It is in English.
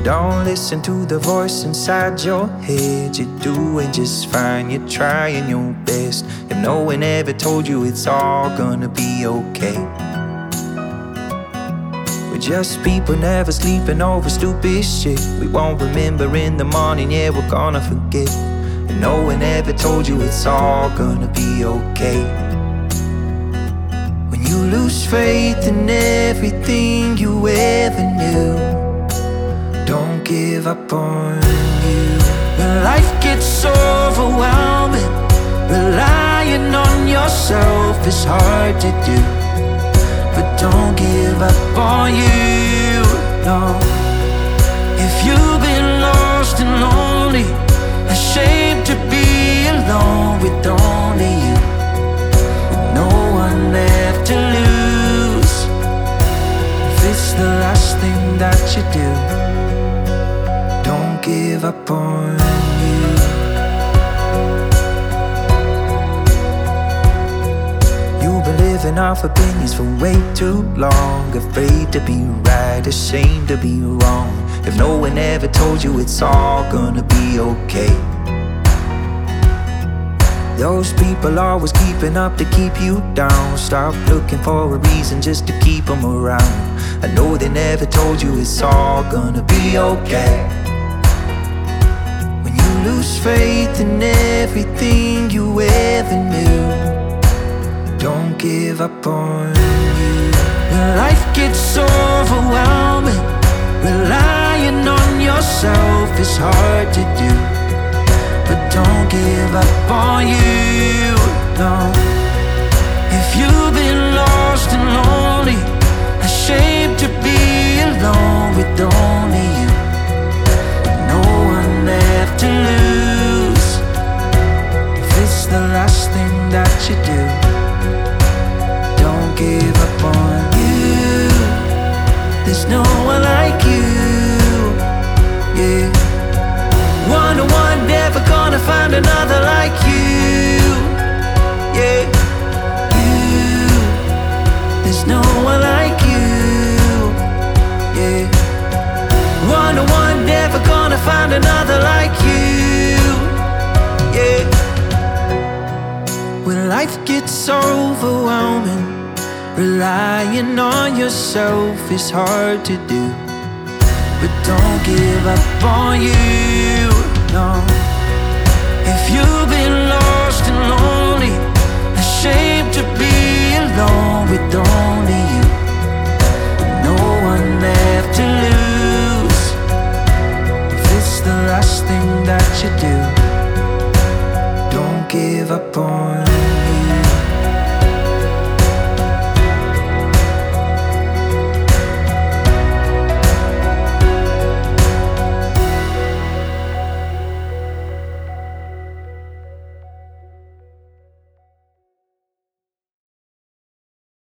Don't listen to the voice inside your head. You're doing just fine, you're trying your best. If no one ever told you it's all gonna be okay. We're just people never sleeping over stupid shit. We won't remember in the morning, yeah, we're gonna forget. And no one ever told you it's all gonna be okay. When you lose faith in everything you ever knew, don't give up on you. When life gets overwhelming, relying on yourself is hard to do. But don't give up on you, no. If you've been lost and lonely, ashamed to be alone with only you, with no one left to lose, if it's the last thing that you do, don't give up on you. You've been living off opinions for way too long, afraid to be right, ashamed to be wrong. If no one ever told you it's all gonna be okay. Those people always keeping up to keep you down. Stop looking for a reason just to keep them around. I know they never told you it's all gonna be okay. When you lose faith in everything you ever knew, don't give up on you. When life gets overwhelming, relying on yourself is hard to do. But don't give up on you, no. If you've been lost and lonely, ashamed to be alone with only you, with no one left to lose, if it's the last thing that you do, don't give up on you. There's no one like you, yeah. One-on-one, never gonna find another like you, yeah. You, there's no one like you, yeah. One-on-one, never gonna find another like you, yeah. When life gets overwhelming, relying on yourself is hard to do. But don't give up on you, no. If you've been lost and lonely, ashamed to be alone with only you, with no one left to lose, if it's the last thing that you do, don't give up on